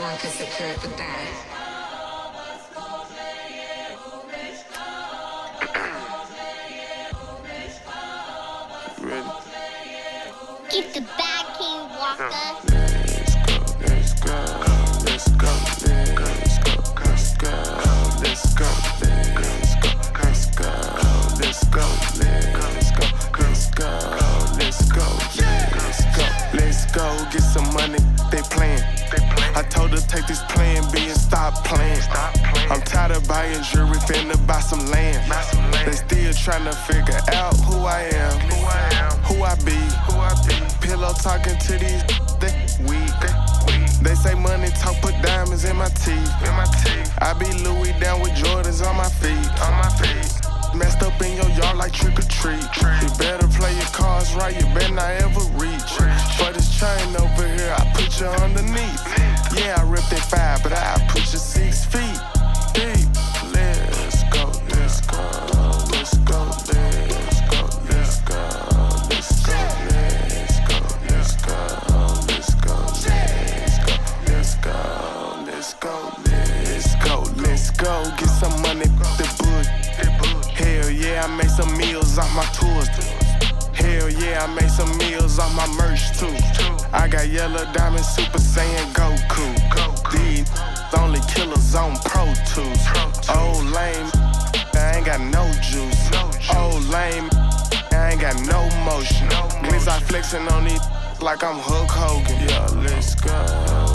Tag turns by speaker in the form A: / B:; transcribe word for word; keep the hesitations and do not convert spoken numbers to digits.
A: Blanka Secure pytanie.
B: Ready?
C: Get the bag, King Walker.
B: Let's go, let's go, let's go, let's go, let's go, let's go, let's go, let's go, let's go, let's go, let's go, let's go, let's go, get some money. They playing. I told her take this plan B and stop playing. I'm tired of buying jewelry, finna buy some land. They still tryna figure out who I am, who I be. Pillow talking to these, they weak. They say money talk, put diamonds in my teeth. I be Louis down with Jordans on my feet. Messed up in your yard like trick or treat. You better play your cards right, you better not ever reach. For this chain over here, I put you underneath. Yeah, I ripped it five, but I put you six feet deep. Let's go, let's go, let's go, let's go, let's go, let's go, let's go, let's go, let's go, let's go, let's go, let's go, let's go, get some money, the bush. Hell yeah, I made some meals off my tours. Hell yeah, I made some meals off my merch too. I got yellow diamond, Super Saiyan Goku. These only killers on Pro Tools. Old lame, I ain't got no juice. Old lame, I ain't got no motion. Glizz I flexing on these like I'm Hulk Hogan. Yeah, let's go.